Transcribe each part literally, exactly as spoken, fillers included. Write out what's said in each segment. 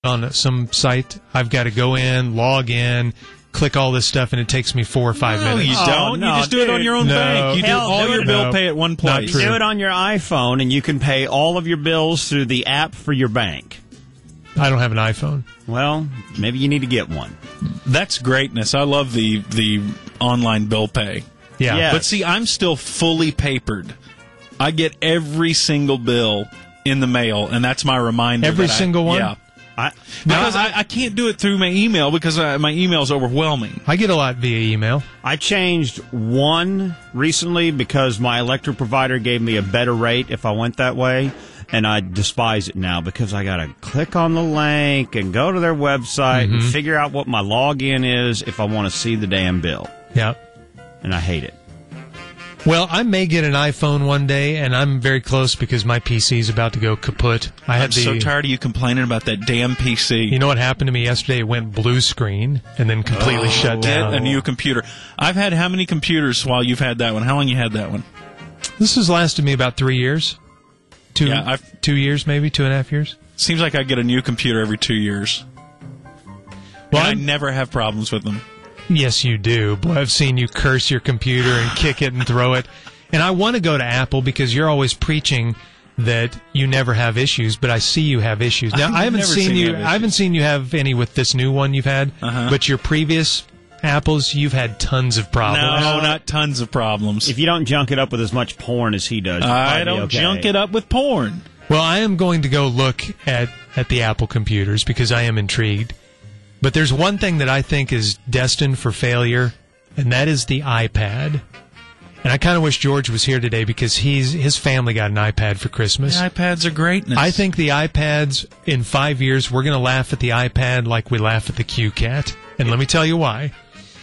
on some site, I've got to go in, log in, click all this stuff, and it takes me four or five no, minutes. you don't. Oh, no, you just do dude. it on your own No. bank. You Hell, do all do your it. bill No. pay at one Not place. true. Do it on your iPhone, and you can pay all of your bills through the app for your bank. I don't have an iPhone. Well, maybe you need to get one. That's greatness. I love the the online bill pay. Yeah. Yeah. But see, I'm still fully papered. I get every single bill in the mail, and that's my reminder. Every that I- single one? Yeah. I, Because I, I can't do it through my email because I, my email is overwhelming. I get a lot via email. I changed one recently because my electric provider gave me a better rate if I went that way, and I despise it now because I got to click on the link and go to their website Mm-hmm. and figure out what my login is if I want to see the damn bill, Yeah. and I hate it. Well, I may get an iPhone one day, and I'm very close because my P C is about to go kaput. I had I'm the, so tired of you complaining about that damn P C. You know what happened to me yesterday? It went blue screen and then completely shut Get down. a new computer. I've had how many computers while you've had that one? How long you had that one? This has lasted me about three years. Two, Yeah, I've- two years, maybe two and a half years. Seems like I get a new computer every two years. Well, And I I'm- never have problems with them. Yes, you do. Boy, I've seen you curse your computer and kick it and throw it. And I want to go to Apple because you're always preaching that you never have issues, but I see you have issues. Now, I've I haven't never seen seen you. you have I haven't issues. seen you have any with this new one you've had. Uh-huh. But your previous Apples, you've had tons of problems. No, not tons of problems. If you don't junk it up with as much porn as he does, you'll I probably be don't okay. junk it up with porn. Well, I am going to go look at, at the Apple computers because I am intrigued. But there's one thing that I think is destined for failure, and that is the iPad. And I kind of wish George was here today because he's his family got an iPad for Christmas. The iPads are greatness. I think the iPads, in five years, we're going to laugh at the iPad like we laugh at the Q CAT. And let me tell you why.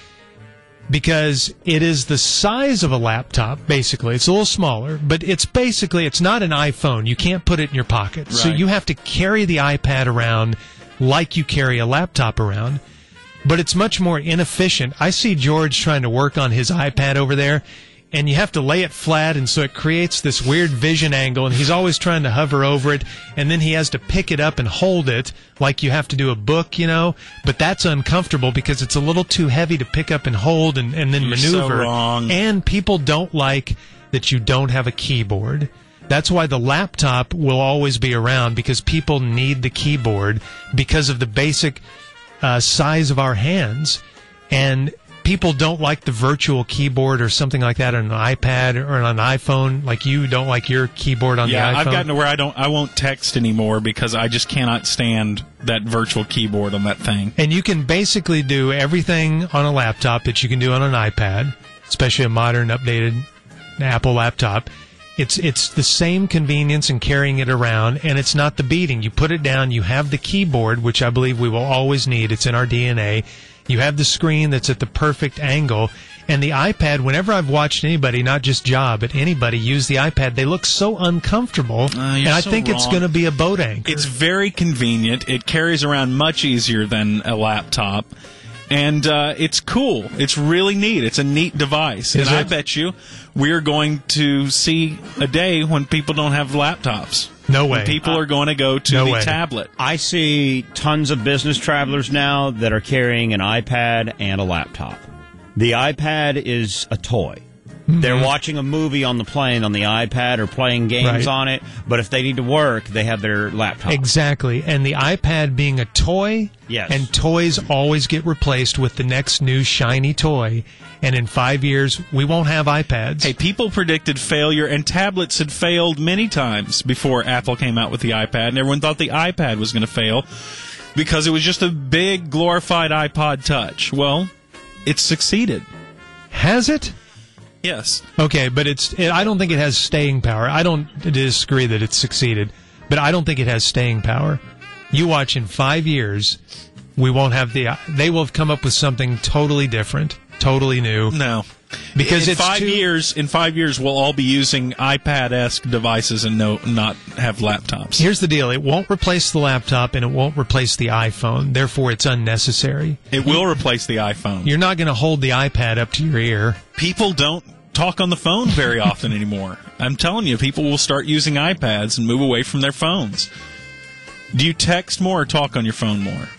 Because it is the size of a laptop, basically. It's a little smaller, but it's basically, it's not an iPhone. You can't put it in your pocket. So Right. you have to carry the iPad around like you carry a laptop around. But it's much more inefficient. I see George trying to work on his iPad over there, and you have to lay it flat, and so it creates this weird vision angle, and he's always trying to hover over it, and then he has to pick it up and hold it like you have to do a book, you know? But that's uncomfortable because it's a little too heavy to pick up and hold and, and then You're so maneuver. wrong. And people don't like that you don't have a keyboard. That's why the laptop will always be around, because people need the keyboard because of the basic uh, size of our hands. And people don't like the virtual keyboard or something like that on an iPad or on an iPhone. Like you don't like your keyboard on yeah, the iPhone. I've gotten to where I don't. I won't text anymore because I just cannot stand that virtual keyboard on that thing. And you can basically do everything on a laptop that you can do on an iPad, especially a modern, updated Apple laptop. It's it's the same convenience in carrying it around, and it's not the beating. You put it down, you have the keyboard, which I believe we will always need. It's in our D N A. You have the screen that's at the perfect angle. And the iPad, whenever I've watched anybody, not just Job, but anybody use the iPad, they look so uncomfortable. Uh, and you're I so think it's wrong. going to be a boat anchor. It's very convenient. It carries around much easier than a laptop. And uh, it's cool. It's really neat. It's a neat device. Is and I it? bet you we're going to see a day when people don't have laptops. No way. When people are going to go to No the way. tablet. I see tons of business travelers now that are carrying an iPad and a laptop. The iPad is a toy. They're watching a movie on the plane on the iPad or playing games Right. on it, but if they need to work, they have their laptop. Exactly. And the iPad being a toy, Yes. and toys always get replaced with the next new shiny toy. And in five years, we won't have iPads. Hey, people predicted failure, and tablets had failed many times before Apple came out with the iPad, and everyone thought the iPad was going to fail because it was just a big, glorified iPod Touch. Well, it's succeeded. Has it? Yes. Okay, but it's. It, I don't think it has staying power. I don't disagree that it's succeeded, but I don't think it has staying power. You watch in five years, we won't have the. They will have come up with something totally different, totally new. No. Because in it's five too- years, in five years, we'll all be using iPad-esque devices and no, not have laptops. Here's the deal: it won't replace the laptop, and it won't replace the iPhone. Therefore, it's unnecessary. It will replace the iPhone. You're not going to hold the iPad up to your ear. People don't talk on the phone very often anymore. I'm telling you, people will start using iPads and move away from their phones. Do you text more or talk on your phone more?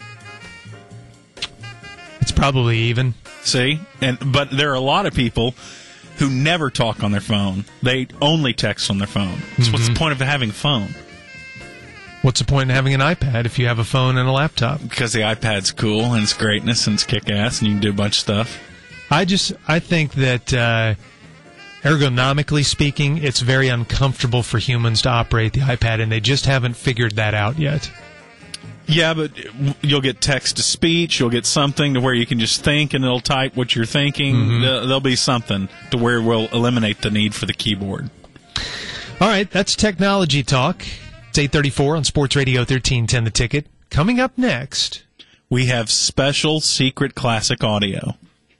It's probably even. See? and But there are a lot of people who never talk on their phone. They only text on their phone. So mm-hmm. What's the point of having a phone? What's the point in having an iPad if you have a phone and a laptop? Because the iPad's cool and it's greatness and it's kick-ass and you can do a bunch of stuff. I just, I think that uh, ergonomically speaking, it's very uncomfortable for humans to operate the iPad, and they just haven't figured that out yet. Yeah, but you'll get text-to-speech, you'll get something to where you can just think and it'll type what you're thinking. Mm-hmm. There'll be something to where we'll eliminate the need for the keyboard. All right, that's technology talk. It's eight thirty-four on Sports Radio thirteen ten The Ticket. Coming up next, we have special secret classic audio.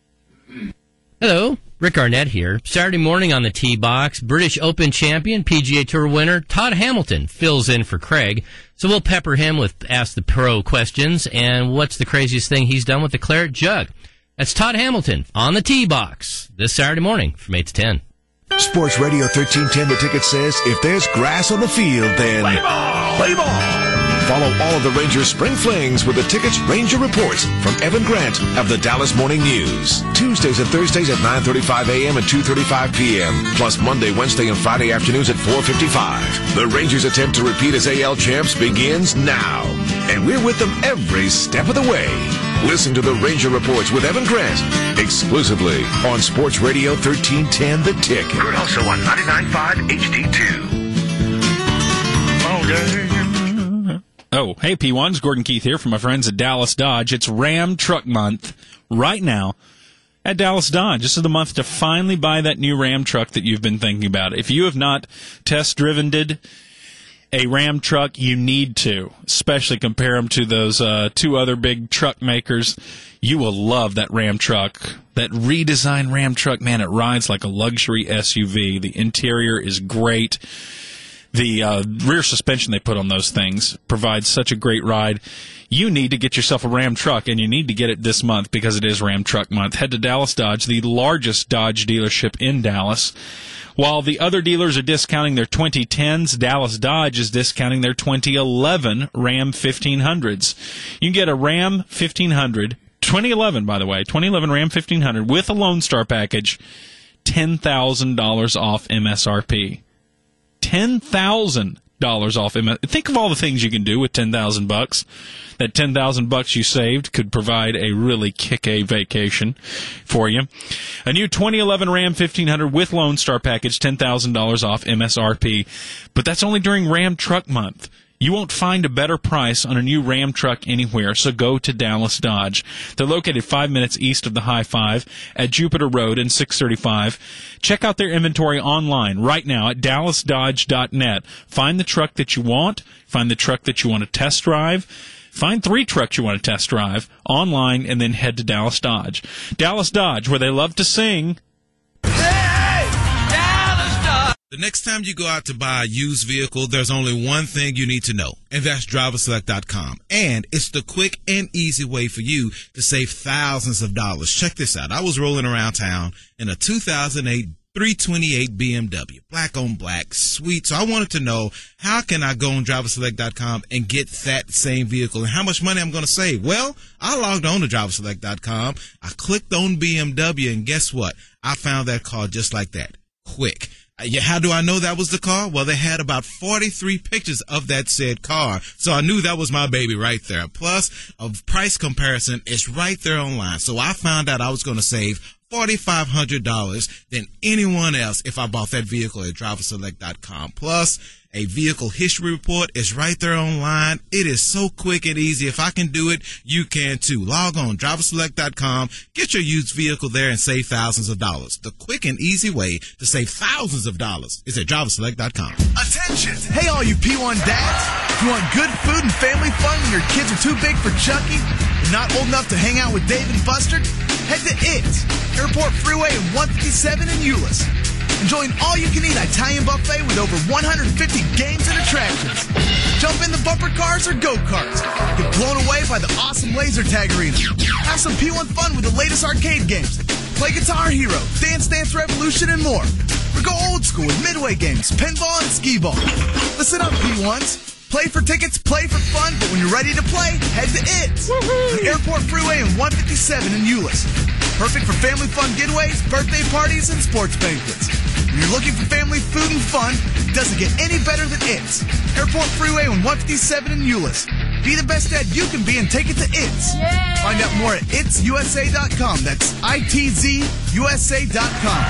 Hello, Rick Arnett here. Saturday morning on the Tee Box, British Open champion, P G A Tour winner Todd Hamilton fills in for Craig. So we'll pepper him with Ask the Pro questions and what's the craziest thing he's done with the claret jug. That's Todd Hamilton on the Tee Box this Saturday morning from eight to ten. Sports Radio thirteen ten The Ticket says if there's grass on the field, then play ball! Play ball! Follow all of the Rangers' spring flings with the Ticket's Ranger Reports from Evan Grant of the Dallas Morning News. Tuesdays and Thursdays at nine thirty-five a.m. and two thirty-five p.m. Plus Monday, Wednesday, and Friday afternoons at four fifty-five. The Rangers' attempt to repeat as A L champs begins now. And we're with them every step of the way. Listen to the Ranger Reports with Evan Grant exclusively on Sports Radio thirteen ten The Ticket. Heard also on ninety-nine point five H D two. All day. Oh, hey, P ones. Gordon Keith here from my friends at Dallas Dodge. It's Ram Truck Month right now at Dallas Dodge. This is the month to finally buy that new Ram truck that you've been thinking about. If you have not test-driven did a Ram truck, you need to, especially compare them to those uh, two other big truck makers. You will love that Ram truck. That redesigned Ram truck, man, it rides like a luxury S U V. The interior is great. The uh, rear suspension they put on those things provides such a great ride. You need to get yourself a Ram truck, and you need to get it this month because it is Ram Truck Month. Head to Dallas Dodge, the largest Dodge dealership in Dallas. While the other dealers are discounting their twenty tens, Dallas Dodge is discounting their twenty eleven Ram fifteen hundreds. You can get a Ram fifteen hundred, twenty eleven by the way, twenty eleven Ram fifteen hundred with a Lone Star package, ten thousand dollars off M S R P. ten thousand dollars off. Think of all the things you can do with ten thousand bucks. That ten thousand bucks you saved could provide a really kick-a vacation for you. A new twenty eleven Ram fifteen hundred with Lone Star package, ten thousand dollars off M S R P. But that's only during Ram Truck Month. You won't find a better price on a new Ram truck anywhere, so go to Dallas Dodge. They're located five minutes east of the High Five at Jupiter Road and six thirty-five. Check out their inventory online right now at dallas dodge dot net. Find the truck that you want. Find the truck that you want to test drive. Find three trucks you want to test drive online, and then head to Dallas Dodge. Dallas Dodge, where they love to sing. The next time you go out to buy a used vehicle, there's only one thing you need to know, and that's driver select dot com. And it's the quick and easy way for you to save thousands of dollars. Check this out. I was rolling around town in a two thousand eight three twenty-eight B M W, black on black, sweet. So I wanted to know, how can I go on driver select dot com and get that same vehicle, and how much money I'm going to save? Well, I logged on to driver select dot com. I clicked on B M W, and guess what? I found that car just like that, quick. How do I know that was the car? Well, they had about forty-three pictures of that said car, so I knew that was my baby right there. Plus, a price comparison is right there online, so I found out I was going to save four thousand five hundred dollars than anyone else if I bought that vehicle at driver select dot com. Plus, a vehicle history report is right there online. It is so quick and easy. If I can do it, you can too. Log on, driver select dot com. Get your used vehicle there and save thousands of dollars. The quick and easy way to save thousands of dollars is at driver select dot com. Attention! Hey, all you P one dads. If you want good food and family fun when your kids are too big for Chucky and not old enough to hang out with Dave and Buster, head to It, Airport Freeway and one fifty-seven in Euless. Enjoy an all-you-can-eat Italian buffet with over one hundred fifty games and attractions. Jump in the bumper cars or go-karts. Get blown away by the awesome laser tag arena. Have some P one fun with the latest arcade games. Play Guitar Hero, Dance Dance Revolution, and more. Or go old school with Midway games, pinball, and skee ball. Listen up, P ones. Play for tickets, play for fun, but when you're ready to play, head to It. On Airport Freeway and one fifty-seven in Euless. Perfect for family fun getaways, birthday parties, and sports banquets. When you're looking for family food and fun, it doesn't get any better than It. Airport Freeway and one fifty-seven in Euless. Be the best dad you can be and take it to It. Yeah. Find out more at its u s a dot com. That's I T Z U S A dot com.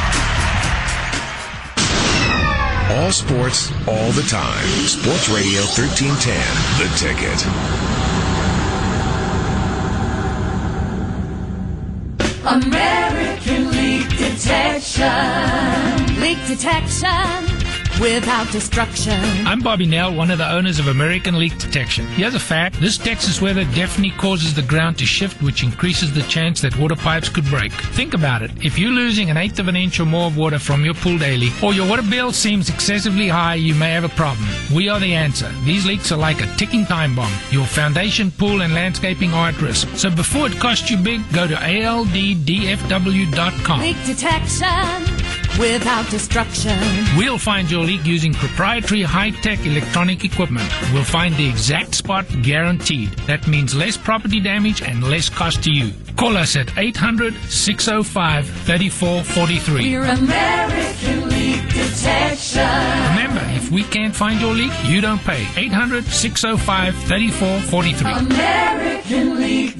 All sports, all the time. Sports Radio thirteen ten, The Ticket. American Leak Detection. Leak Detection without destruction. I'm Bobby Nell, one of the owners of American Leak Detection. Here's a fact. This Texas weather definitely causes the ground to shift, which increases the chance that water pipes could break. Think about it. If you're losing an eighth of an inch or more of water from your pool daily, or your water bill seems excessively high, you may have a problem. We are the answer. These leaks are like a ticking time bomb. Your foundation, pool, and landscaping are at risk. So before it costs you big, go to A L D D F W dot com. Leak detection without destruction. We'll find your leak using proprietary high-tech electronic equipment. We'll find the exact spot guaranteed. That means less property damage and less cost to you. Call us at eight hundred, six oh five, three four four three. We're American Leak Detection. Remember, if we can't find your leak, you don't pay. eight hundred, six oh five, three four four three. American Leak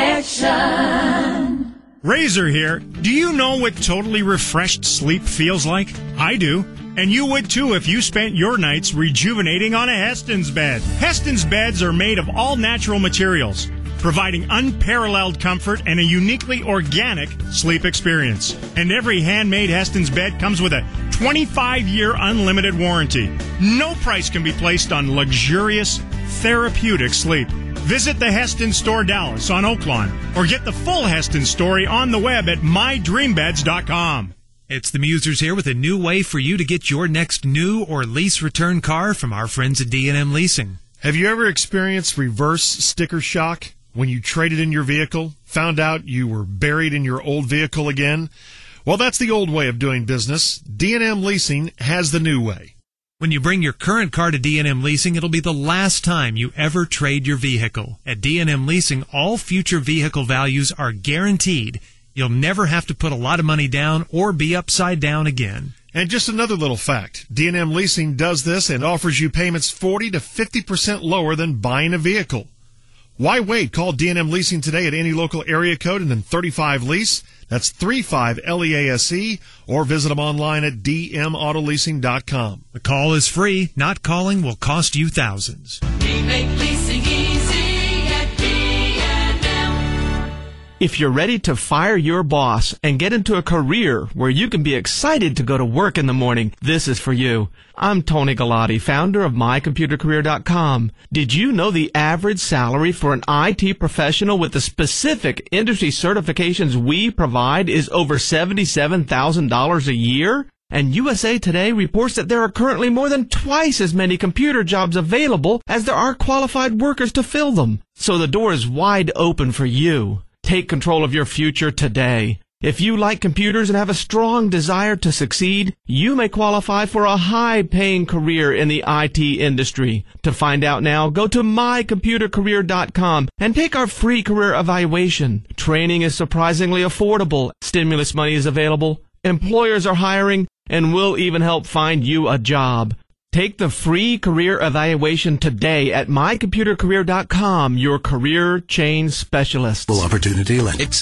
Detection. Razor here. Do you know what totally refreshed sleep feels like? I do. And you would too if you spent your nights rejuvenating on a Heston's bed. Heston's beds are made of all natural materials, providing unparalleled comfort and a uniquely organic sleep experience. And every handmade Heston's bed comes with a twenty-five year unlimited warranty. No price can be placed on luxurious, therapeutic sleep. Visit the Heston Store Dallas on Oaklawn or get the full Heston story on the web at my dream beds dot com. It's the Musers here with a new way for you to get your next new or lease return car from our friends at D and M Leasing. Have you ever experienced reverse sticker shock when you traded in your vehicle, found out you were buried in your old vehicle again? Well, that's the old way of doing business. D and M Leasing has the new way. When you bring your current car to D and M Leasing, it'll be the last time you ever trade your vehicle. At D and M Leasing, all future vehicle values are guaranteed. You'll never have to put a lot of money down or be upside down again. And just another little fact, D and M Leasing does this and offers you payments forty to fifty percent lower than buying a vehicle. Why wait? Call D and M Leasing today at any local area code and then thirty-five lease. That's thirty-five L E A S E, or visit them online at d m auto leasing dot com. The call is free. Not calling will cost you thousands. We make leasing easy at D and M. If you're ready to fire your boss and get into a career where you can be excited to go to work in the morning, this is for you. I'm Tony Galati, founder of my computer career dot com. Did you know the average salary for an I T professional with the specific industry certifications we provide is over seventy-seven thousand dollars a year? And U S A Today reports that there are currently more than twice as many computer jobs available as there are qualified workers to fill them. So the door is wide open for you. Take control of your future today. If you like computers and have a strong desire to succeed, you may qualify for a high-paying career in the I T industry. To find out now, go to my computer career dot com and take our free career evaluation. Training is surprisingly affordable. Stimulus money is available. Employers are hiring, and we'll even help find you a job. Take the free career evaluation today at my computer career dot com, your career change specialist. Full opportunity limits.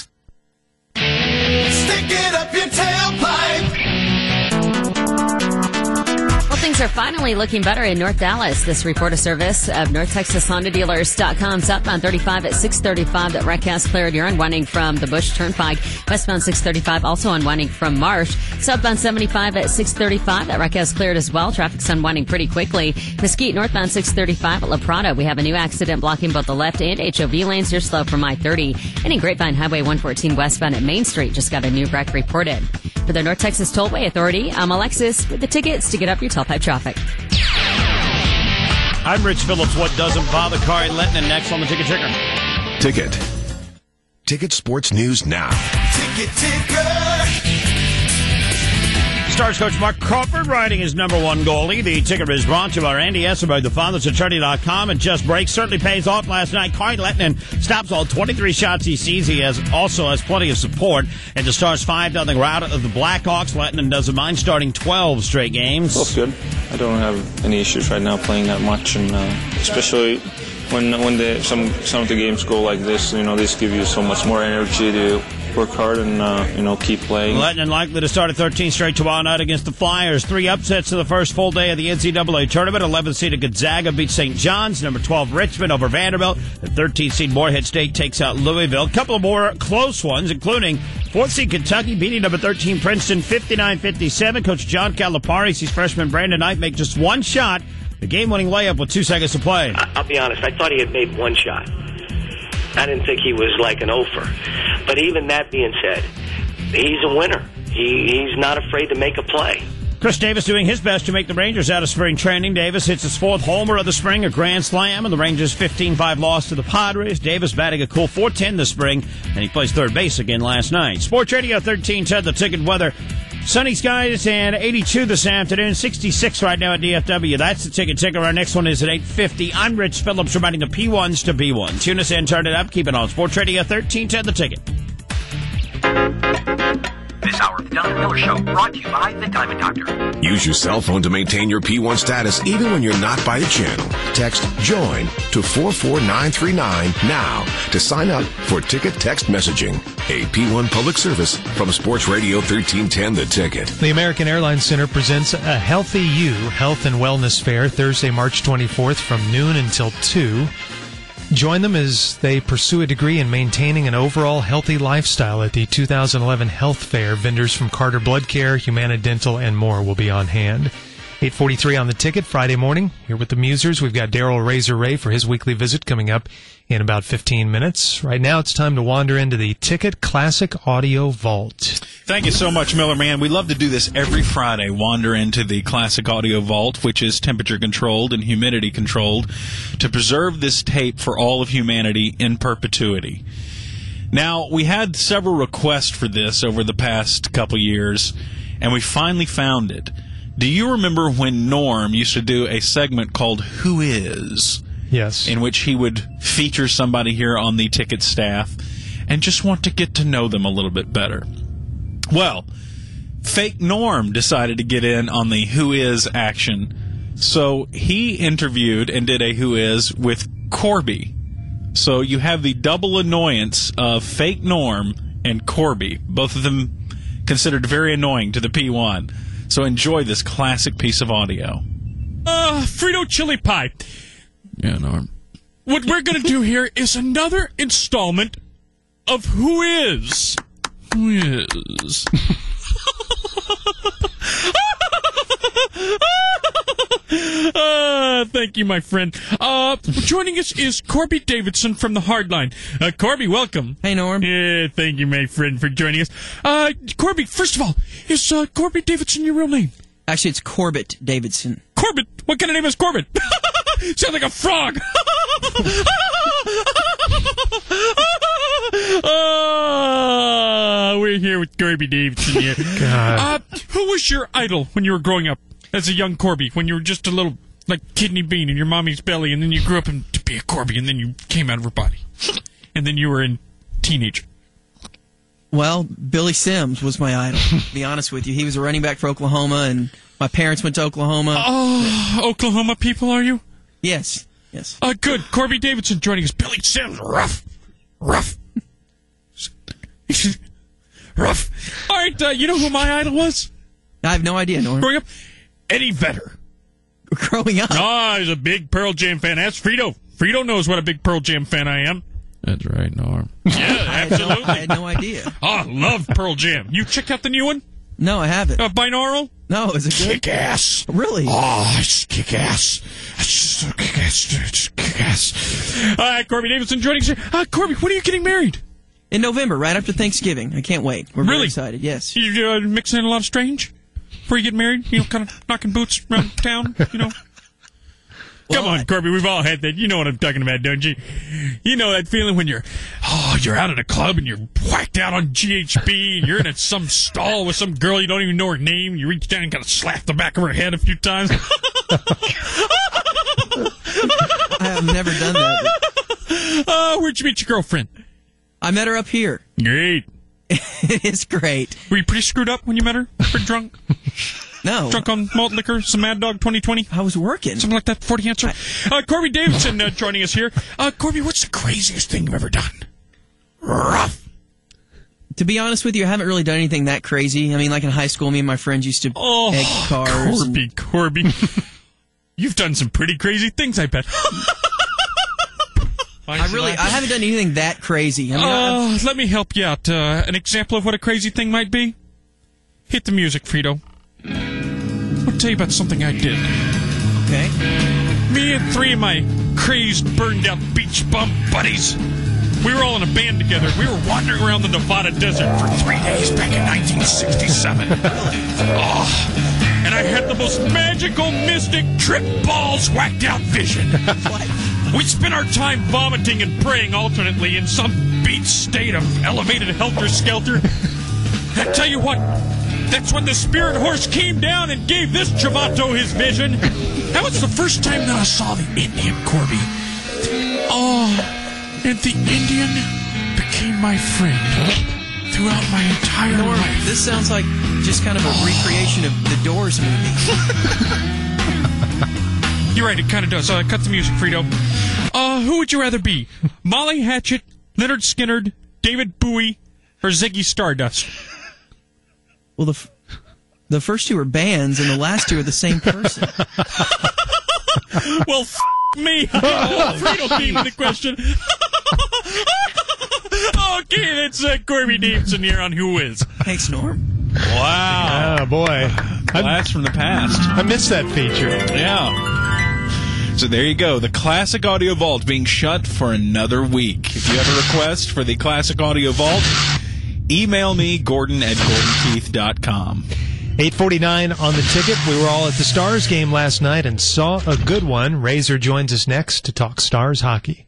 Stick it up your tailpipe. Well, things are finally looking better in North Dallas. This report of service of North Texas Honda Dealers dot com. Southbound thirty-five at six thirty-five. That wreck has cleared. You're unwinding from the Bush Turnpike. Westbound six thirty-five also unwinding from Marsh. Southbound seventy-five at six thirty-five. That wreck has cleared as well. Traffic's unwinding pretty quickly. Mesquite northbound six thirty-five at La Prada. We have a new accident blocking both the left and H O V lanes. You're slow from I thirty. And in Grapevine Highway one fourteen westbound at Main Street. Just got a new wreck reported. For the North Texas Tollway Authority, I'm Alexis with the tickets to get up your tailpipe traffic. I'm Rich Phillips. What doesn't bother Corey Linton? And next on the Ticket Ticker. Ticket. Ticket Sports News Now. Ticket Ticker. Stars coach Mark Crawford riding his number one goalie. The ticket is brought to you by Randy Esselberg, the father's attorney dot com, and Just Break certainly pays off last night. Kari Lehtinen stops all twenty-three shots he sees. He has also has plenty of support. And the Stars five nothing rout of the Blackhawks. Lehtinen doesn't mind starting twelve straight games. Feels good. I don't have any issues right now playing that much, and uh, especially when when the, some some of the games go like this, you know, this gives you so much more energy to work hard and uh, you know, keep playing. Lehtinen likely to start a thirteen straight tomorrow night against the Flyers. Three upsets in the first full day of the N C double A tournament. eleventh seeded Gonzaga beats Saint John's. Number twelve Richmond over Vanderbilt. The thirteenth seed Morehead State takes out Louisville. A couple of more close ones, including fourth seed Kentucky beating number thirteen Princeton fifty-nine fifty-seven. Coach John Calipari sees freshman Brandon Knight make just one shot. The game-winning layup with two seconds to play. I'll be honest, I thought he had made one shot. I didn't think he was like an ofer. But even that being said, he's a winner. He, he's not afraid to make a play. Chris Davis doing his best to make the Rangers out of spring training. Davis hits his fourth homer of the spring, a grand slam, and the Rangers' fifteen five loss to the Padres. Davis batting a cool four ten this spring, and he plays third base again last night. Sports Radio thirteen ten, the ticket weather. Sunny skies and eighty-two this afternoon, sixty-six right now at D F W. That's the ticket ticker. Our next one is at eight fifty. I'm Rich Phillips reminding the P ones to be one. Tune us in, turn it up, keep it on. Sports Radio thirteen ten, the ticket. This hour of the Don Miller Show brought to you by the Diamond Doctor. Use your cell phone to maintain your P one status even when you're not by the channel. Text JOIN to four four nine three nine now to sign up for ticket text messaging. A P one public service from Sports Radio thirteen ten, The Ticket. The American Airlines Center presents a Healthy You Health and Wellness Fair Thursday, March twenty-fourth from noon until two. Join them as they pursue a degree in maintaining an overall healthy lifestyle at the two thousand eleven Health Fair. Vendors from Carter Blood Care, Humana Dental, and more will be on hand. eight forty-three on the ticket Friday morning. Here with the Musers, we've got Daryl Razor Ray for his weekly visit coming up in about fifteen minutes. Right now, it's time to wander into the Ticket Classic Audio Vault. Thank you so much, Miller Man. We love to do this every Friday, wander into the Classic Audio Vault, which is temperature-controlled and humidity-controlled, to preserve this tape for all of humanity in perpetuity. Now, we had several requests for this over the past couple years, and we finally found it. Do you remember when Norm used to do a segment called Who Is? Yes. In which he would feature somebody here on the ticket staff and just want to get to know them a little bit better. Well, Fake Norm decided to get in on the Who Is action, so he interviewed and did a Who Is with Corby. So you have the double annoyance of Fake Norm and Corby, both of them considered very annoying to the P one. So enjoy this classic piece of audio. Uh, Frito Chili Pie. Yeah, Norm. What we're going to do here is another installment of Who Is. Who Is? uh, thank you, my friend. Uh, joining us is Corby Davidson from the Hardline. Uh, Corby, welcome. Hey, Norm. Yeah, thank you, my friend, for joining us. Uh, Corby, first of all, is uh, Corby Davidson your real name? Actually, it's Corbett Davidson. Corbett? What kind of name is Corbett? Sounds like a frog. Oh, we're here with Corby Davidson here. God. Uh, who was your idol when you were growing up as a young Corby? When you were just a little, like, kidney bean in your mommy's belly, and then you grew up in, to be a Corby, and then you came out of her body. And then you were a teenager. Well, Billy Sims was my idol, to be honest with you. He was a running back for Oklahoma, and my parents went to Oklahoma. Oh, Oklahoma people, are you? Yes, yes. Uh, good. Corby Davidson joining us. Billy Sims, rough. Rough. Rough. All right, uh, you know who my idol was? I have no idea, Norm. Growing up? Eddie Vedder. Growing up? Ah, oh, he's a big Pearl Jam fan. That's Frito. Frito knows what a big Pearl Jam fan I am. That's right, Norm. Yeah, absolutely. I had no idea. Oh, love Pearl Jam. You checked out the new one? No, I haven't. Uh, binaural? No, is it good? Kick ass. Really? Oh, it's kick ass. It's just so kick ass. It's kick ass. All right, Corby Davidson joining us. Uh, Corby, when are you getting married? In November, right after Thanksgiving. I can't wait. We're really very excited. Yes. You uh, mixing in a lot of strange before you get married? You know, kind of knocking boots around town. You know. Come on, Corby, we've all had that. You know what I'm talking about, don't you? You know that feeling when you're, oh, you're out at a club and you're whacked out on G H B and you're in a, some stall with some girl you don't even know her name. You reach down and kind of slap the back of her head a few times. I have never done that. Oh, where'd you meet your girlfriend? I met her up here. Great. It is great. Were you pretty screwed up when you met her? Pretty drunk? No. Drunk on malt liquor, some Mad Dog twenty twenty? I was working. Something like that, forty answer. I... Uh, Corby Davidson uh, joining us here. Uh, Corby, what's the craziest thing you've ever done? Rough. To be honest with you, I haven't really done anything that crazy. I mean, like in high school, me and my friends used to oh, egg cars. Corby, and... Corby. You've done some pretty crazy things, I bet. I really, I haven't done anything that crazy. I mean, uh, let me help you out. Uh, an example of what a crazy thing might be? Hit the music, Frito. I'll tell you about something I did. Okay. Me and three of my crazed, burned-out beach bum buddies, we were all in a band together. We were wandering around the Nevada desert for three days back in nineteen sixty-seven. Oh, and I had the most magical, mystic, trip balls whacked out vision. We spent our time vomiting and praying alternately in some beach state of elevated helter-skelter. I tell you what, that's when the spirit horse came down and gave this Chavato his vision. That was the first time that I saw the Indian, Corby. Oh, and the Indian became my friend throughout my entire Norm, life. This sounds like just kind of a recreation of the Doors movie. You're right, it kind of does. Uh, cut the music, Frito. Uh, who would you rather be? Molly Hatchet, Leonard Skinner, David Bowie, or Ziggy Stardust? Well, the f- the first two are bands, and the last two are the same person. Well, f*** me. Oh, Frito came to the question. Okay, that's uh, Corby Davidson here on Who Is. Thanks, Norm. Wow. Oh, boy. Blast from the past. I missed that feature. Yeah. So there you go. The Classic Audio Vault being shut for another week. If you have a request for the Classic Audio Vault, email me, Gordon at Gordon Keith dot com. eight forty-nine on the ticket. We were all at the Stars game last night and saw a good one. Razor joins us next to talk Stars hockey.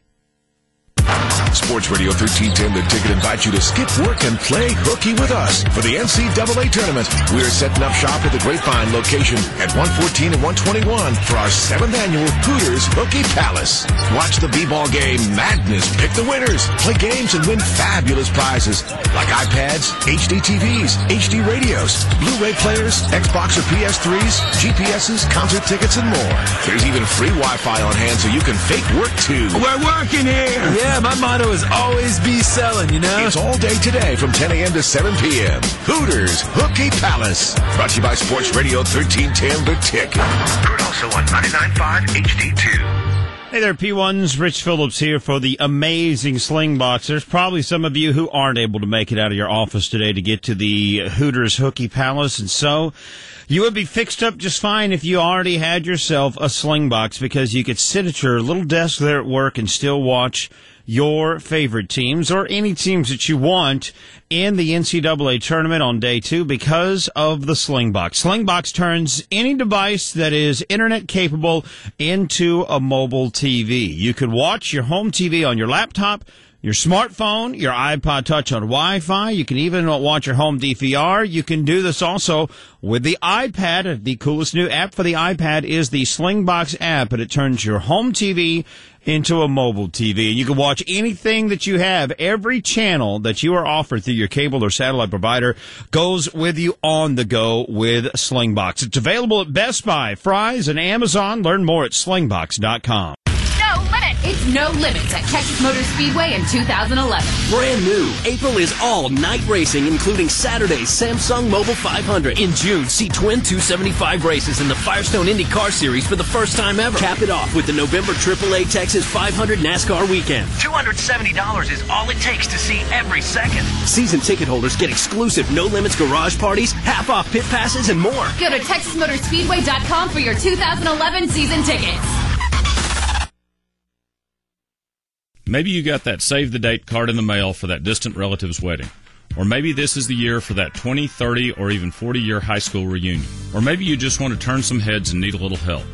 Sports Radio thirteen ten, The Ticket, invites you to skip work and play hooky with us for the N C double A tournament. We're setting up shop at the Grapevine location at one fourteen and one twenty-one for our seventh annual Hooters Hooky Palace. Watch the B-ball game Madness, pick the winners, play games, and win fabulous prizes like iPads, H D T Vs, H D radios, Blu-ray players, Xbox or P S threes, G P S's, concert tickets, and more. There's even free Wi-Fi on hand so you can fake work too. We're working here! Yeah, my motto is always be selling, you know? It's all day today from ten a.m. to seven p.m. Hooters Hooky Palace. Brought to you by Sports Radio thirteen ten, The Ticket. Heard also on ninety-nine point five H D two. Hey there, P ones. Rich Phillips here for the amazing Slingbox. There's probably some of you who aren't able to make it out of your office today to get to the Hooters Hooky Palace, and so you would be fixed up just fine if you already had yourself a Slingbox, because you could sit at your little desk there at work and still watch your favorite teams or any teams that you want in the N C double A tournament on day two because of the Slingbox. Slingbox turns any device that is internet capable into a mobile T V. You could watch your home T V on your laptop, your smartphone, your iPod Touch on Wi-Fi. You can even watch your home D V R. You can do this also with the iPad. The coolest new app for the iPad is the Slingbox app, and it turns your home T V into a mobile T V. You can watch anything that you have. Every channel that you are offered through your cable or satellite provider goes with you on the go with Slingbox. It's available at Best Buy, Fry's, and Amazon. Learn more at slingbox dot com. No limit. It's No Limits at Texas Motor Speedway in two thousand eleven. Brand new. April is all night racing, including Saturday's Samsung Mobile five hundred. In June, see twin two seventy-five races in the Firestone Indy Car Series for the first time ever. Cap it off with the November triple A Texas five hundred NASCAR Weekend. two hundred seventy dollars is all it takes to see every second. Season ticket holders get exclusive No Limits garage parties, half-off pit passes, and more. Go to Texas Motor Speedway dot com for your two thousand eleven season tickets. Maybe you got that save-the-date card in the mail for that distant relative's wedding. Or maybe this is the year for that twenty, thirty, or even forty-year high school reunion. Or maybe you just want to turn some heads and need a little help.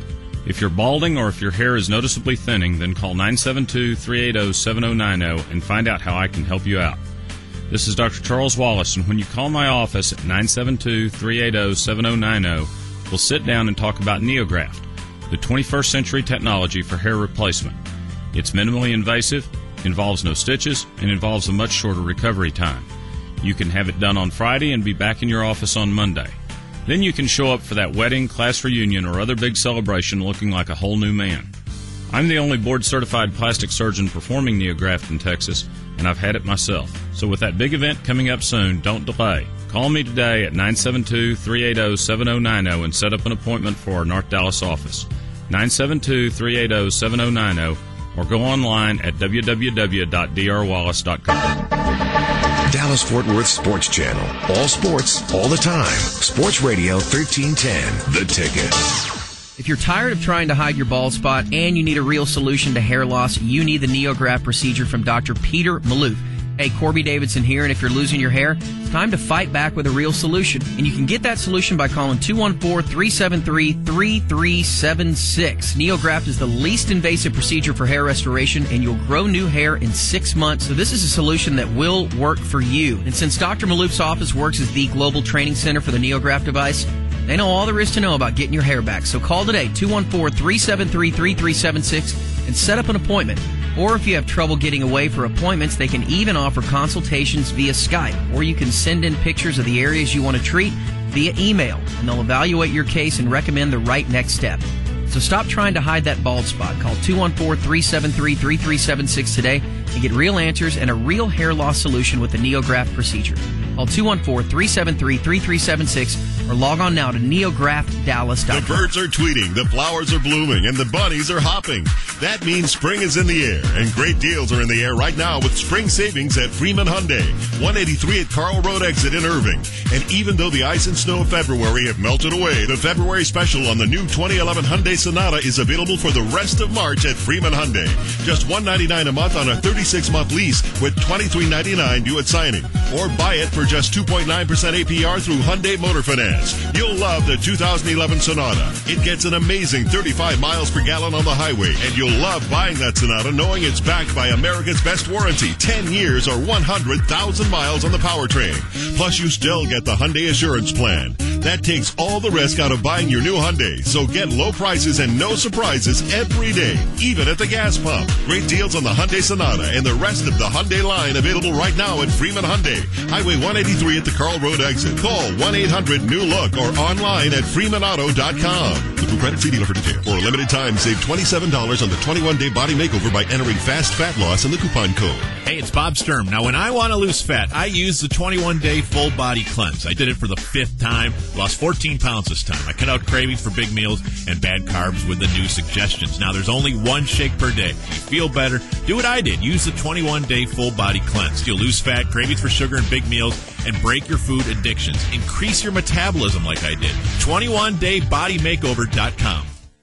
If you're balding or if your hair is noticeably thinning, then call nine seven two, three eight zero, seven zero nine zero and find out how I can help you out. This is Doctor Charles Wallace, and when you call my office at nine seven two, three eight zero, seven zero nine zero, we'll sit down and talk about NeoGraft, the twenty-first century technology for hair replacement. It's minimally invasive, involves no stitches, and involves a much shorter recovery time. You can have it done on Friday and be back in your office on Monday. Then you can show up for that wedding, class reunion, or other big celebration looking like a whole new man. I'm the only board-certified plastic surgeon performing NeoGraft in Texas, and I've had it myself. So with that big event coming up soon, don't delay. Call me today at nine seven two, three eight zero, seven zero nine zero and set up an appointment for our North Dallas office. nine seven two, three eight zero, seven zero nine zero or go online at w w w dot d r wallace dot com. Dallas-Fort Worth Sports Channel. All sports, all the time. Sports Radio thirteen ten, The Ticket. If you're tired of trying to hide your bald spot and you need a real solution to hair loss, you need the NeoGraft procedure from Doctor Peter Maloof. Hey, Corby Davidson here, and if you're losing your hair, it's time to fight back with a real solution. And you can get that solution by calling two one four, three seven three, three three seven six. NeoGraft is the least invasive procedure for hair restoration, and you'll grow new hair in six months. So this is a solution that will work for you. And since Doctor Maloof's office works as the global training center for the NeoGraft device, they know all there is to know about getting your hair back. So call today, two one four, three seven three, three three seven six, and set up an appointment. Or if you have trouble getting away for appointments, they can even offer consultations via Skype. Or you can send in pictures of the areas you want to treat via email, and they'll evaluate your case and recommend the right next step. So stop trying to hide that bald spot. Call two one four, three seven three, three three seven six today and get real answers and a real hair loss solution with the NeoGraft procedure. Call two one four, three seven three, three three seven six or log on now to neograft dallas dot com. The birds are tweeting, the flowers are blooming, and the bunnies are hopping. That means spring is in the air, and great deals are in the air right now with spring savings at Freeman Hyundai, one eighty-three at Carl Road Exit in Irving. And even though the ice and snow of February have melted away, the February special on the new twenty eleven Hyundai Sonata is available for the rest of March at Freeman Hyundai. Just one hundred ninety-nine dollars a month on a thirty-six month lease with twenty-three ninety-nine due at signing. Or buy it for just two point nine percent A P R through Hyundai Motor Finance. You'll love the two thousand eleven Sonata. It gets an amazing thirty-five miles per gallon on the highway, and you'll love buying that Sonata knowing it's backed by America's best warranty, ten years or one hundred thousand miles on the powertrain. Plus, you still get the Hyundai Assurance Plan. That takes all the risk out of buying your new Hyundai, so get low prices and no surprises every day, even at the gas pump. Great deals on the Hyundai Sonata and the rest of the Hyundai line available right now at Freeman Hyundai, Highway one eighty-three at the Carl Road exit. Call one eight hundred new look or online at freeman auto dot com. Look for credit, see dealer for details. For a limited time, save twenty-seven dollars on the twenty-one day body makeover by entering Fast Fat Loss in the coupon code. Hey, it's Bob Sturm. Now, when I want to lose fat, I use the twenty-one day full body cleanse. I did it for the fifth time. Lost fourteen pounds this time. I cut out cravings for big meals and bad carbs with the new suggestions. Now, there's only one shake per day. You feel better. Do what I did. Use the twenty-one day full body cleanse. You'll lose fat, cravings for sugar and big meals, and break your food addictions. Increase your metabolism like I did. twenty-one day body makeover dot com.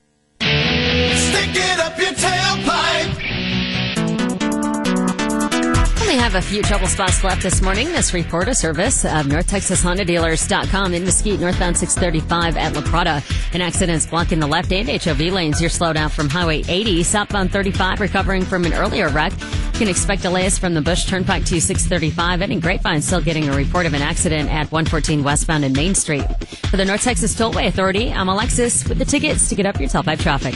Stick it up your tailpipe. Only have a few trouble spots left this morning. This report, a service of North Texas Honda Dealers dot com. In Mesquite, northbound six thirty-five at La Prada. An accident's blocking the left and H O V lanes. You're slowed out from Highway eighty. Southbound thirty-five, recovering from an earlier wreck. You can expect delays from the Bush Turnpike to six thirty-five. And in Grapevine, still getting a report of an accident at one fourteen westbound in Main Street. For the North Texas Tollway Authority, I'm Alexis with the tickets to get up your tailpipe traffic.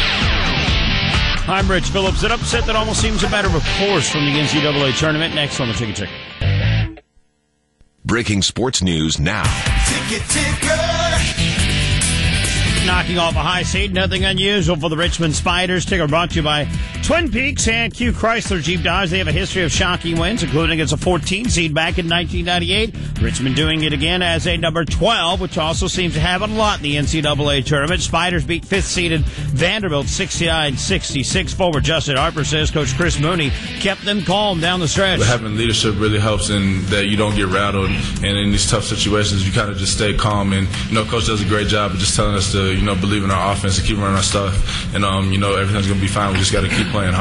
I'm Rich Phillips. An upset that almost seems a matter of course from the N C double A tournament. Next on the Ticket Ticker. Breaking sports news now. Ticket Ticker. Knocking off a high seed, nothing unusual for the Richmond Spiders. Ticker brought to you by Twin Peaks and Q Chrysler Jeep Dodge. They have a history of shocking wins, including as a fourteen seed back in nineteen ninety-eight. Richmond doing it again as a number twelve, which also seems to have it a lot in the N C double A tournament. Spiders beat fifth-seeded Vanderbilt sixty-nine sixty-six. Forward Justin Harper says Coach Chris Mooney kept them calm down the stretch. Having leadership really helps in that you don't get rattled, and in these tough situations, you kind of just stay calm. And, you know, Coach does a great job of just telling us to, you know, believe in our offense and keep running our stuff. And, um, you know, everything's going to be fine. We just got to keep playing hard.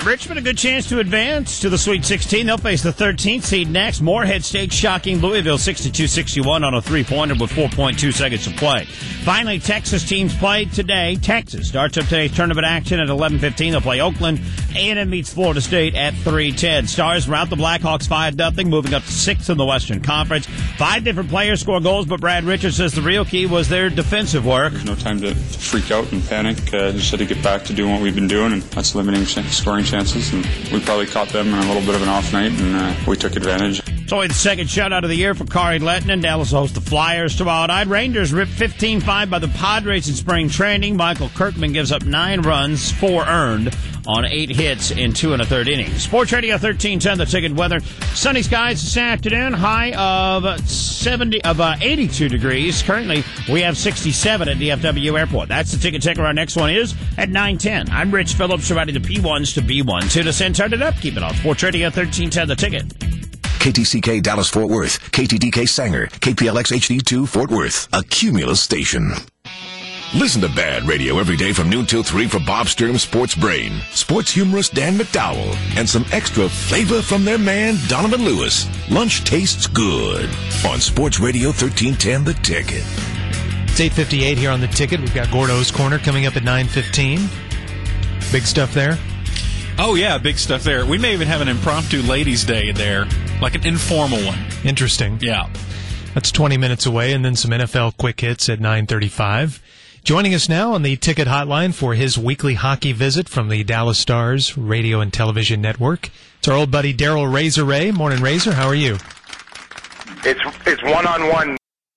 Richmond a good chance to advance to the Sweet sixteen. They'll face the thirteenth seed next. Moorhead State shocking Louisville sixty-two sixty-one on a three-pointer with four point two seconds to play. Finally, Texas teams played today. Texas starts up today's tournament action at eleven fifteen. They'll play Oakland. A and M meets Florida State at three ten. Stars rout the Blackhawks five nothing, moving up to sixth in the Western Conference. Five different players score goals, but Brad Richards says the real key was their defensive work. There's no time to freak out and panic. Uh, just had to get back to doing what we've been doing, and that's limiting ch- scoring chances. And we probably caught them in a little bit of an off night, and uh, we took advantage. It's only the second shutout of the year for Kari Lettinen. Dallas will host the Flyers tomorrow night. Rangers ripped fifteen five by the Padres in spring training. Michael Kirkman gives up nine runs, four earned, on eight hits in two and a third innings. Sports Radio thirteen ten, the ticket weather. Sunny skies this afternoon, high of seventy of uh, eighty-two degrees. Currently, we have sixty-seven at D F W Airport. That's the ticket checker. Our next one is at nine ten. I'm Rich Phillips, providing the P ones to B ones. Tune us in, turn it up, keep it on. Sports Radio thirteen ten, the ticket. K T C K Dallas Fort Worth, K T D K Sanger, K P L X H D two Fort Worth, a Cumulus station. Listen to Bad Radio every day from noon till three for Bob Sturm Sports Brain, sports humorist Dan McDowell, and some extra flavor from their man Donovan Lewis. Lunch tastes good on Sports Radio thirteen ten, The Ticket. It's eight fifty-eight here on The Ticket. We've got Gordo's Corner coming up at nine fifteen. Big stuff there. Oh, yeah, big stuff there. We may even have an impromptu ladies' day there, like an informal one. Interesting. Yeah. That's twenty minutes away, and then some N F L quick hits at nine thirty-five. Joining us now on the Ticket Hotline for his weekly hockey visit from the Dallas Stars Radio and Television Network, it's our old buddy Daryl Razor Ray. Morning, Razor. How are you? It's it's one-on-one